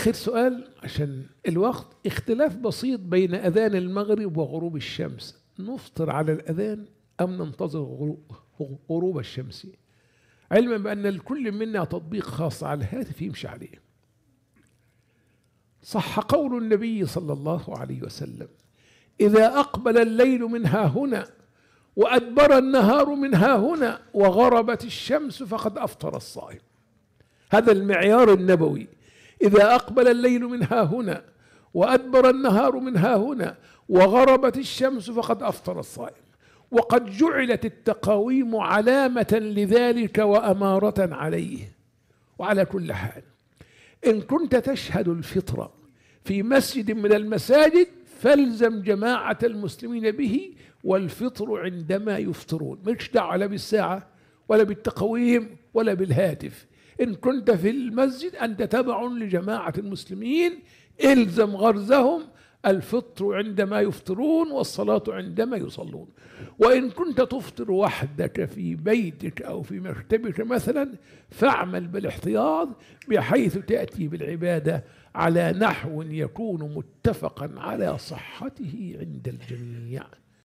آخر سؤال عشان الوقت. اختلاف بسيط بين أذان المغرب وغروب الشمس، نفطر على الأذان أم ننتظر غروب الشمس؟ علما بأن الكل منا تطبيق خاص على الهاتف يمشي عليه. صح قول النبي صلى الله عليه وسلم: إذا أقبل الليل من ها هنا وأدبر النهار من ها هنا وغربت الشمس فقد أفطر الصائم. هذا المعيار النبوي: إذا أقبل الليل من ها هنا وأدبر النهار من ها هنا وغربت الشمس فقد أفطر الصائم. وقد جعلت التقاويم علامة لذلك وأمارة عليه. وعلى كل حال، إن كنت تشهد الفطر في مسجد من المساجد فالزم جماعة المسلمين به، والفطر عندما يفطرون. مش دعوة لا بالساعة ولا بالتقويم ولا بالهاتف. إن كنت في المسجد أنت تبع لجماعة المسلمين، إلزم غرزهم. الفطر عندما يفطرون والصلاة عندما يصلون. وإن كنت تفطر وحدك في بيتك أو في مكتبك مثلا فاعمل بالاحتياط بحيث تأتي بالعبادة على نحو يكون متفقا على صحته عند الجميع.